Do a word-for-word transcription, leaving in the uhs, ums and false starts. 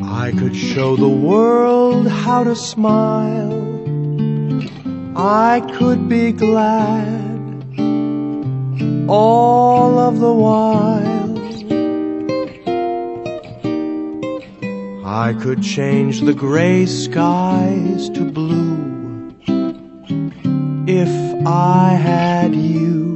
I could show the world how to smile. I could be glad all of the while. I could change the gray skies to blue if I had you.